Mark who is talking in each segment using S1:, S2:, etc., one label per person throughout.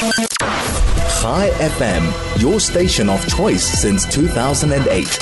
S1: Chai FM, your station of choice since 2008.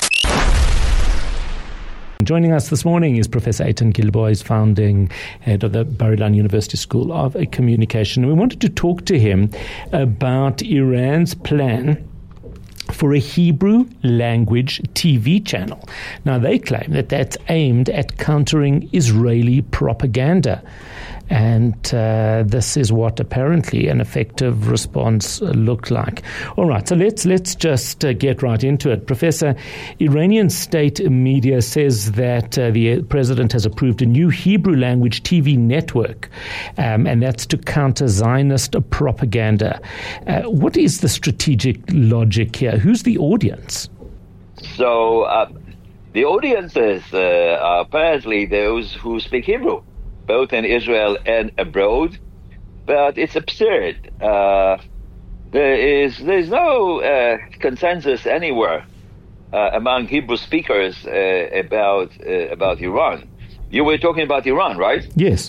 S2: Joining us this morning is Professor Eitan Gilboa, founding head of the Bar-Ilan University School of Communication. We wanted to talk to him about Iran's plan for a Hebrew language TV channel. Now, they claim that that's aimed at countering Israeli propaganda. And this is what apparently an effective response looked like. All right, so let's just get right into it. Professor, Iranian state media says that the president has approved a new Hebrew language TV network, and that's to counter Zionist propaganda. What is the strategic logic here? Who's the audience?
S3: So the audience is apparently those who speak Hebrew, both in Israel and abroad, but it's absurd. There's no consensus anywhere among Hebrew speakers about Iran. You were talking about Iran, right?
S2: Yes.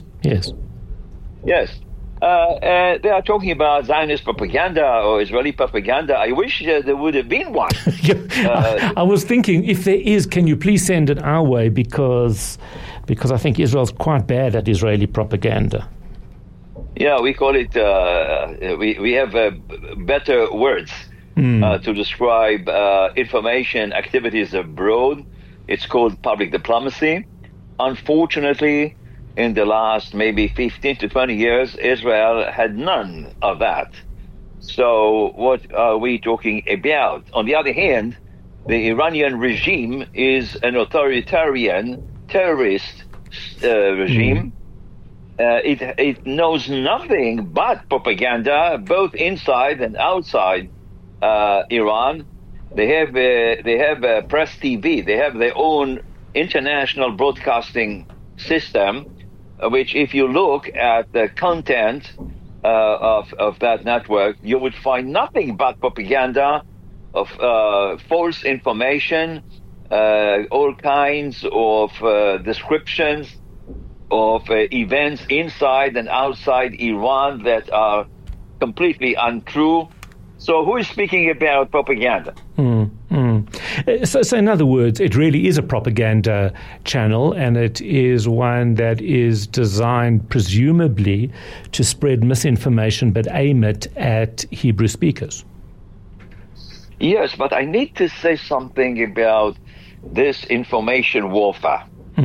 S3: And they are talking about Zionist propaganda or Israeli propaganda. I wish there would have been one.
S2: I was thinking, if there is, can you please send it our way, because I think Israel's quite bad at Israeli propaganda.
S3: Yeah, we call it, we have better words to describe information activities abroad. It's called public diplomacy. Unfortunately, in the last maybe 15 to 20 years, Israel had none of that. So what are we talking about? On the other hand, the Iranian regime is an authoritarian terrorist regime. It knows nothing but propaganda, both inside and outside Iran. They have press TV. They have their own international broadcasting system, which, if you look at the content of that network, you would find nothing but propaganda of false information, all kinds of descriptions of events inside and outside Iran that are completely untrue. So who is speaking about propaganda?
S2: So in other words, it really is a propaganda channel, and it is one that is designed presumably to spread misinformation but aim it at Hebrew speakers.
S3: Yes, but I need to say something about this information warfare.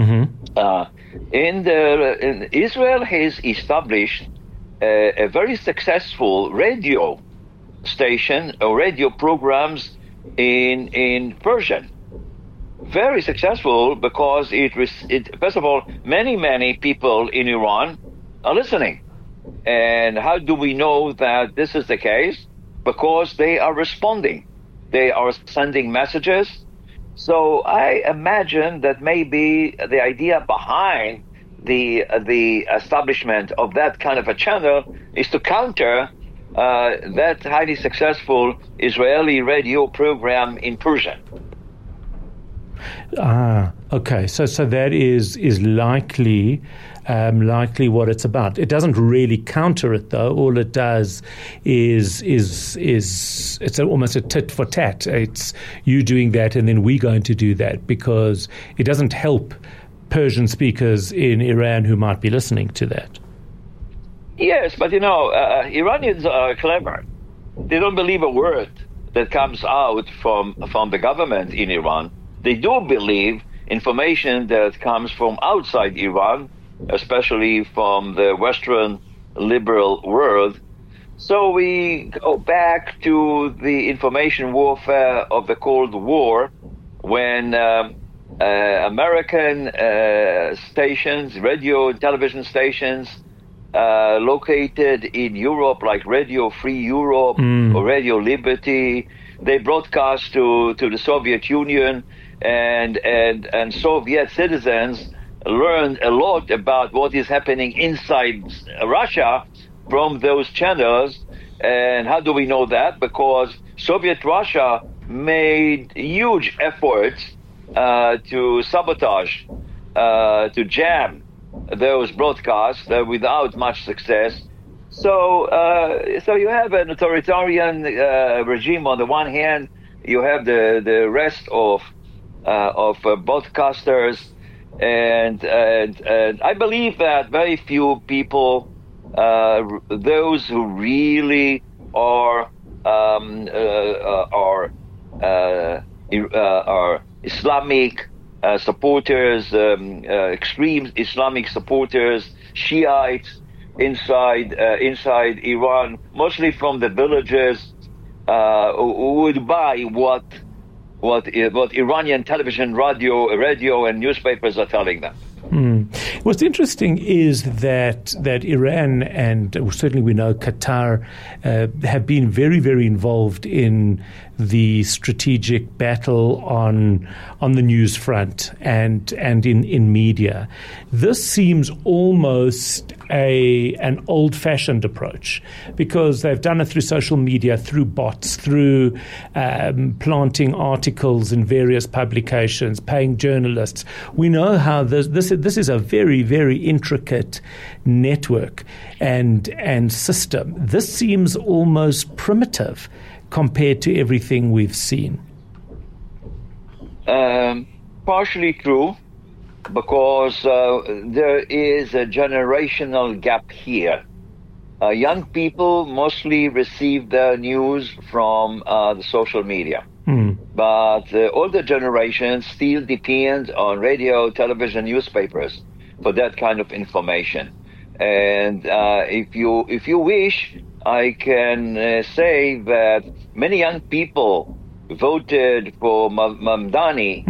S3: Israel has established a very successful radio station or radio programs in Persian. Very successful because first of all, many people in Iran are listening. And how do we know that this is the case? Because they are responding. They are sending messages. So I imagine that maybe the idea behind the establishment of that kind of a channel is to counter that highly successful Israeli radio program in Persian.
S2: Okay. So that is likely what it's about. It doesn't really counter it, though. All it does is it's almost a tit for tat. It's you doing that, and then we're going to do that, because it doesn't help Persian speakers in Iran who might be listening to that.
S3: Yes, but Iranians are clever. They don't believe a word that comes out from the government in Iran. They do believe information that comes from outside Iran, especially from the Western liberal world. So we go back to the information warfare of the Cold War, when American stations, radio and television stations, located in Europe, like Radio Free Europe or Radio Liberty, they broadcast to the Soviet Union, and Soviet citizens learned a lot about what is happening inside Russia from those channels. And how do we know that? Because Soviet Russia made huge efforts to sabotage, to jam those broadcasts without much success. So you have an authoritarian regime on the one hand. You have the rest of broadcasters, and I believe that very few people, those who really are Islamic supporters, extreme Islamic supporters, Shiites inside Iran, mostly from the villages, who would buy what Iranian television, radio, and newspapers are telling them.
S2: What's interesting is that Iran and certainly we know Qatar have been very, very involved in the strategic battle on the news front and in media. This seems almost an old-fashioned approach, because they've done it through social media, through bots, through planting articles in various publications, paying journalists. We know how this is a very, very intricate network and system. This seems almost primitive compared to everything we've seen.
S3: Partially true, because there is a generational gap here. Young people mostly receive their news from the social media. But the older generations still depend on radio, television, newspapers for that kind of information. And if you wish, I can say that many young people voted for Mamdani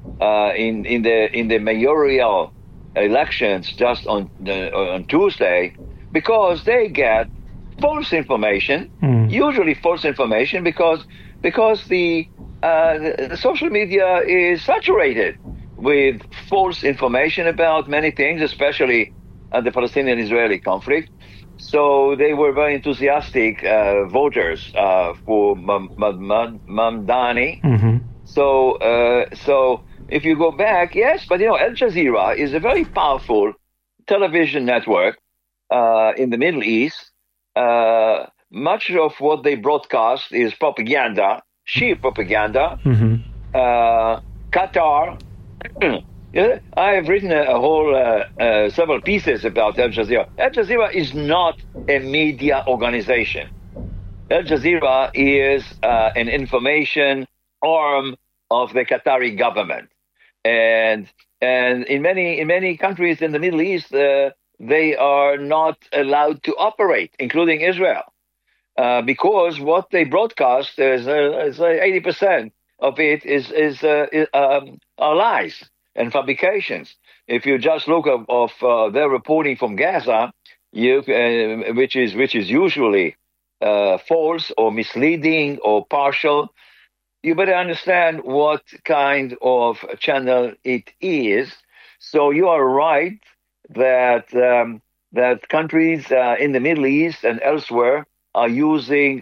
S3: in the mayoral elections just on Tuesday, because they get false information, usually false information, because the social media is saturated with false information about many things, especially the Palestinian-Israeli conflict. So they were very enthusiastic voters for Mamdani. So if you go back, yes, but Al Jazeera is a very powerful television network in the Middle East. Much of what they broadcast is propaganda, sheer propaganda. Qatar. I have written a whole several pieces about Al Jazeera. Al Jazeera is not a media organization. Al Jazeera is an information arm of the Qatari government, and in many countries in the Middle East, they are not allowed to operate, including Israel, because what they broadcast is 80% of it are lies and fabrications. If you just look of their reporting from Gaza, which is usually false or misleading or partial, you better understand what kind of channel it is. So you are right that countries in the Middle East and elsewhere are using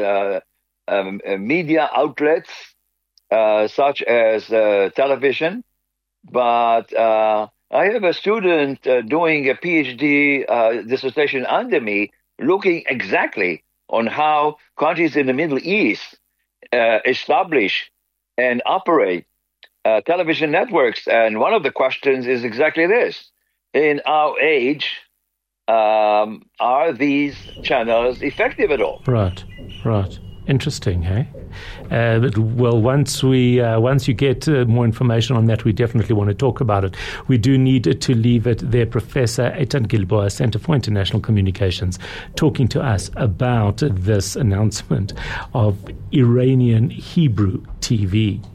S3: media outlets such as television. But I have a student doing a PhD dissertation under me, looking exactly on how countries in the Middle East establish and operate television networks. And one of the questions is exactly this. In our age, are these channels effective at all?
S2: Right. Interesting, hey? Well, once you get more information on that, we definitely want to talk about it. We do need to leave it there. Professor Eitan Gilboy, Center for International Communications, talking to us about this announcement of Iranian Hebrew TV.